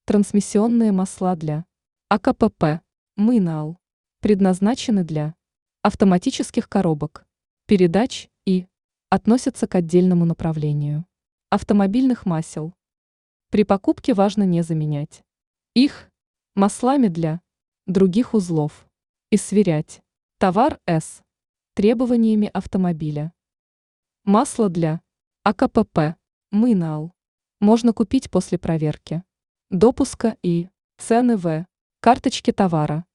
Трансмиссионные масла для АКПП, МИНАЛ предназначены для автоматических коробок, передач и относятся к отдельному направлению автомобильных масел. При покупке важно не заменять их маслами для других узлов и сверять товар с требованиями автомобиля. Масло для АКПП, МИНАЛ можно купить после проверки допуска и цены в карточке товара.